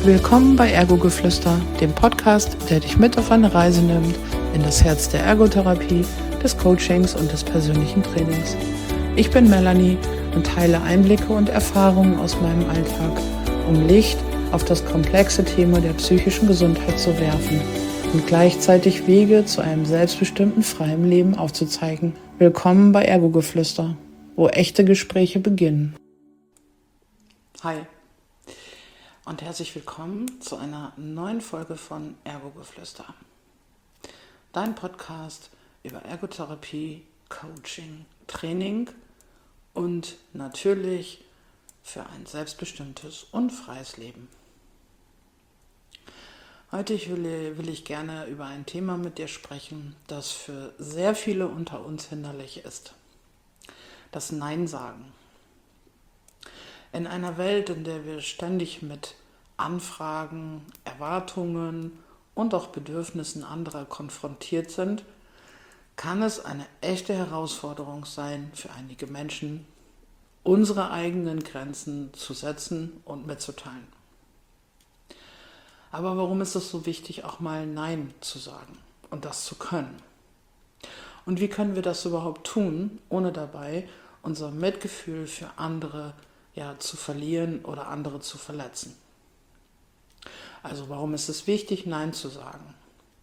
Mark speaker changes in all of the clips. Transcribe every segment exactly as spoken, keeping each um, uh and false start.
Speaker 1: Willkommen bei Ergo-Geflüster, dem Podcast, der dich mit auf eine Reise nimmt in das Herz der Ergotherapie, des Coachings und des persönlichen Trainings. Ich bin Melanie und teile Einblicke und Erfahrungen aus meinem Alltag, um Licht auf das komplexe Thema der psychischen Gesundheit zu werfen und gleichzeitig Wege zu einem selbstbestimmten, freien Leben aufzuzeigen. Willkommen bei Ergo-Geflüster, wo echte Gespräche beginnen. Hi und herzlich willkommen zu einer neuen Folge von Ergo-Geflüster. Dein Podcast über Ergotherapie, Coaching, Training und natürlich für ein selbstbestimmtes und freies Leben. Heute will, will ich gerne über ein Thema mit dir sprechen, das für sehr viele unter uns hinderlich ist. Das Nein sagen. In einer Welt, in der wir ständig mit Anfragen, Erwartungen und auch Bedürfnissen anderer konfrontiert sind, kann es eine echte Herausforderung sein für einige Menschen, unsere eigenen Grenzen zu setzen und mitzuteilen. Aber warum ist es so wichtig, auch mal Nein zu sagen und das zu können? Und wie können wir das überhaupt tun, ohne dabei unser Mitgefühl für andere ja, zu verlieren oder andere zu verletzen? Also warum ist es wichtig, Nein zu sagen?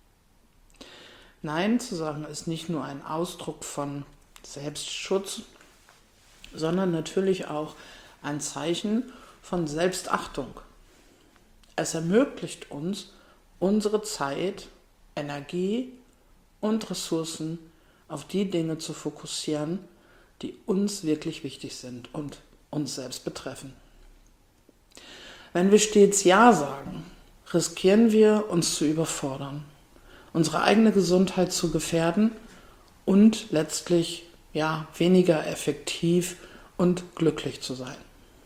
Speaker 1: Nein zu sagen ist nicht nur ein Ausdruck von Selbstschutz, sondern natürlich auch ein Zeichen von Selbstachtung. Es ermöglicht uns, unsere Zeit, Energie und Ressourcen auf die Dinge zu fokussieren, die uns wirklich wichtig sind und uns selbst betreffen. Wenn wir stets Ja sagen, riskieren wir, uns zu überfordern, unsere eigene Gesundheit zu gefährden und letztlich ja, weniger effektiv und glücklich zu sein.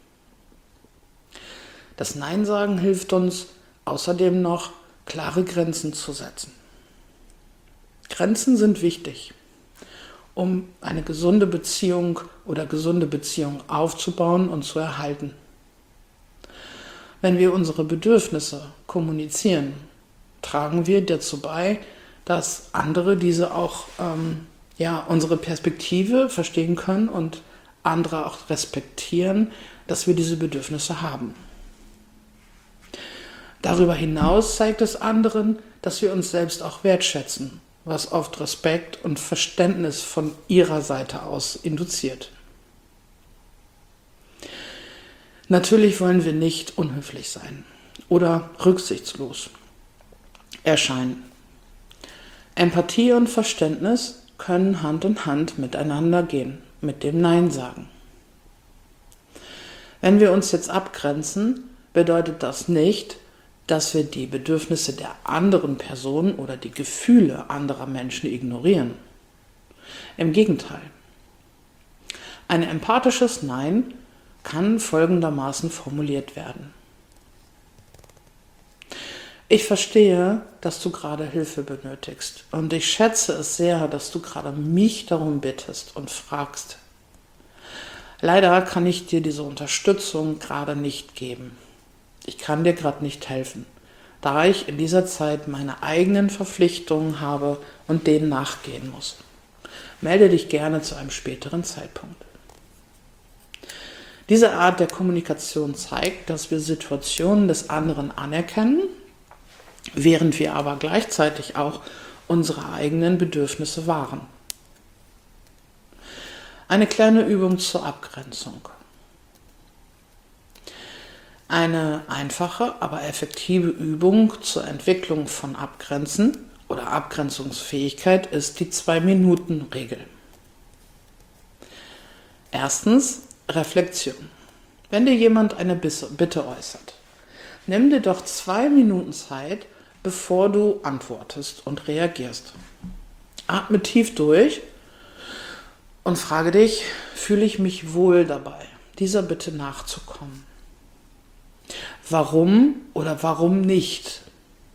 Speaker 1: Das Nein sagen hilft uns außerdem noch, klare Grenzen zu setzen. Grenzen sind wichtig, um eine gesunde Beziehung oder gesunde Beziehung aufzubauen und zu erhalten. Wenn wir unsere Bedürfnisse kommunizieren, tragen wir dazu bei, dass andere diese auch, ähm, ja, unsere Perspektive verstehen können und andere auch respektieren, dass wir diese Bedürfnisse haben. Darüber hinaus zeigt es anderen, dass wir uns selbst auch wertschätzen, was oft Respekt und Verständnis von ihrer Seite aus induziert. Natürlich wollen wir nicht unhöflich sein oder rücksichtslos erscheinen. Empathie und Verständnis können Hand in Hand miteinander gehen, mit dem Nein sagen. Wenn wir uns jetzt abgrenzen, bedeutet das nicht, dass wir die Bedürfnisse der anderen Person oder die Gefühle anderer Menschen ignorieren. Im Gegenteil. Ein empathisches Nein kann folgendermaßen formuliert werden. Ich verstehe, dass du gerade Hilfe benötigst und ich schätze es sehr, dass du gerade mich darum bittest und fragst. Leider kann ich dir diese Unterstützung gerade nicht geben. Ich kann dir gerade nicht helfen, da ich in dieser Zeit meine eigenen Verpflichtungen habe und denen nachgehen muss. Melde dich gerne zu einem späteren Zeitpunkt. Diese Art der Kommunikation zeigt, dass wir Situationen des anderen anerkennen, während wir aber gleichzeitig auch unsere eigenen Bedürfnisse wahren. Eine kleine Übung zur Abgrenzung. Eine einfache, aber effektive Übung zur Entwicklung von Abgrenzen oder Abgrenzungsfähigkeit ist die Zwei-Minuten-Regel. Erstens, Reflexion. Wenn dir jemand eine Bitte äußert, nimm dir doch zwei Minuten Zeit, bevor du antwortest und reagierst. Atme tief durch und frage dich, fühle ich mich wohl dabei, dieser Bitte nachzukommen? Warum oder warum nicht?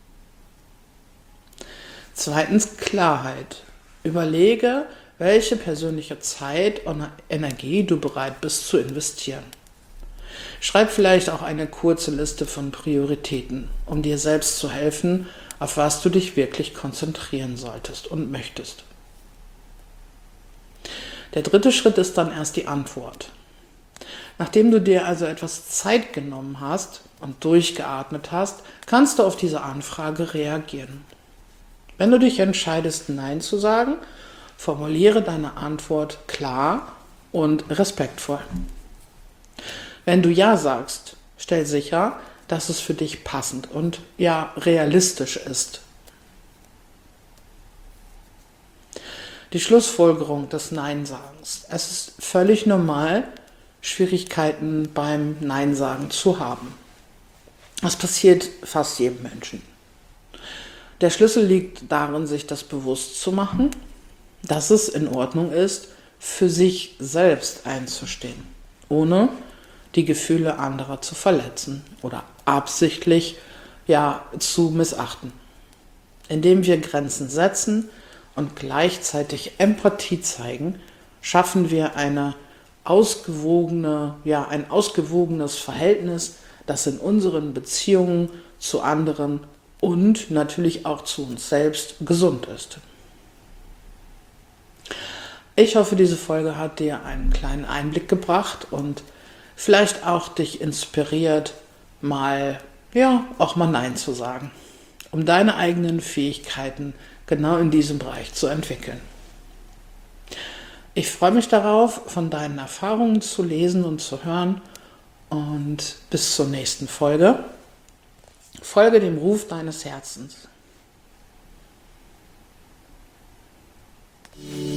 Speaker 1: Zweitens, Klarheit. Überlege, welche persönliche Zeit und Energie du bereit bist zu investieren. Schreib vielleicht auch eine kurze Liste von Prioritäten, um dir selbst zu helfen, auf was du dich wirklich konzentrieren solltest und möchtest. Der dritte Schritt ist dann erst die Antwort. Nachdem du dir also etwas Zeit genommen hast und durchgeatmet hast, kannst du auf diese Anfrage reagieren. Wenn du dich entscheidest, Nein zu sagen, formuliere deine Antwort klar und respektvoll. Wenn du Ja sagst, stell sicher, dass es für dich passend und ja realistisch ist. Die Schlussfolgerung des Nein-Sagens. Es ist völlig normal, Schwierigkeiten beim Nein-Sagen zu haben. Das passiert fast jedem Menschen. Der Schlüssel liegt darin, sich das bewusst zu machen, dass es in Ordnung ist, für sich selbst einzustehen, ohne die Gefühle anderer zu verletzen oder absichtlich ja, zu missachten. Indem wir Grenzen setzen und gleichzeitig Empathie zeigen, schaffen wir eine ausgewogene, ja, ein ausgewogenes Verhältnis, das in unseren Beziehungen zu anderen und natürlich auch zu uns selbst gesund ist. Ich hoffe, diese Folge hat dir einen kleinen Einblick gebracht und vielleicht auch dich inspiriert, mal, ja, auch mal Nein zu sagen, um deine eigenen Fähigkeiten genau in diesem Bereich zu entwickeln. Ich freue mich darauf, von deinen Erfahrungen zu lesen und zu hören und bis zur nächsten Folge. Folge dem Ruf deines Herzens.